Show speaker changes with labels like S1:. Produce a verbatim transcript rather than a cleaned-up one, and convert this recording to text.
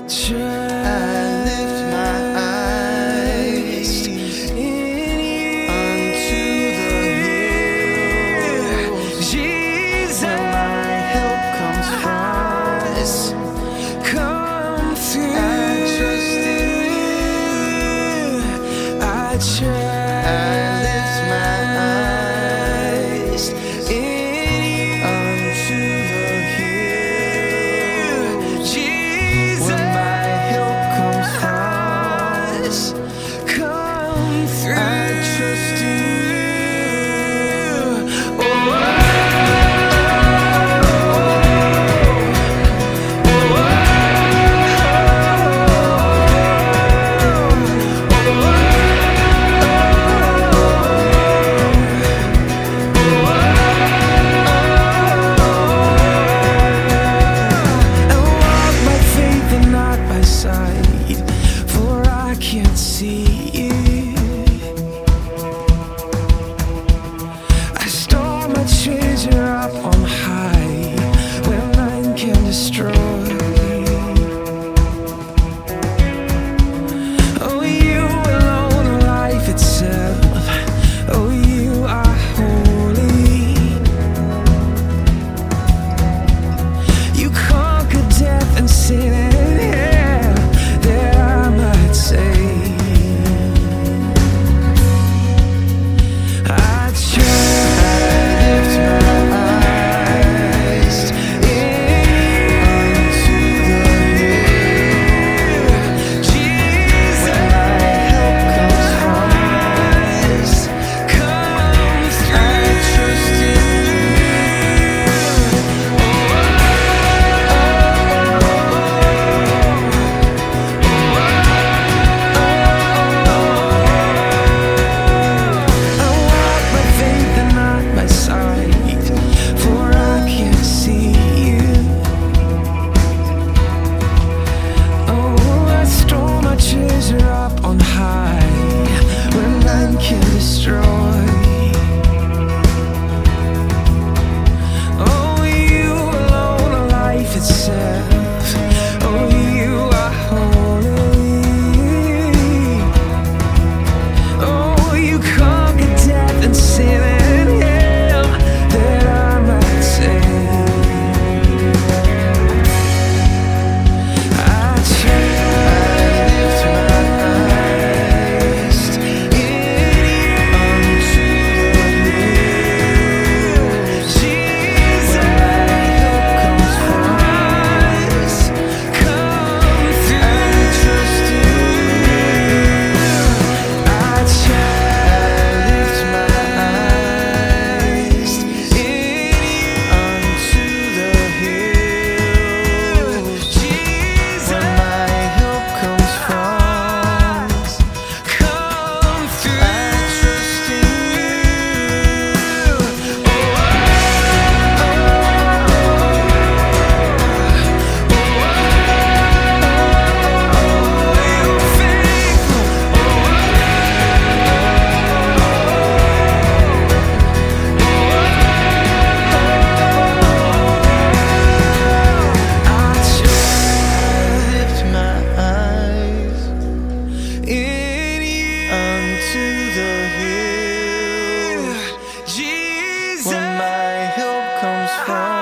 S1: lift my eyes unto the hills.
S2: Jesus,
S1: where my help comes from.
S2: come through.
S1: I trust in
S2: I trust.
S1: I lift my eyes unto the hills.
S2: Jesus,
S1: where my help comes from.
S2: come through.
S1: I trust in
S2: Oh, I walk by faith and not by sight, for I can't see it. I store my treasure up on high, where none can destroy. Oh, you alone are life itself. Oh, you are holy. You conquered death and sin and hell, that I might say, I trust.
S1: I lift my eyes unto the hills.
S2: Jesus,
S1: where my help comes from.
S2: come through.
S1: I trust in
S2: I walk by faith and not by sight, for I can't see you. Oh, I store my treasure up on high, where none can destroy. Oh, you alone are life itself. Oh, you are holy. Oh, you conquered death and sin and hell, that I might say, I trust.
S1: I lift my eyes unto the hills.
S2: Jesus,
S1: where my help comes from.
S2: come through.
S1: I trust in
S2: I trust.
S1: I lift my eyes unto the hills.
S2: Jesus,
S1: where my help comes from.
S2: come through.
S1: I trust in lift my eyes unto the hills. where my help comes from.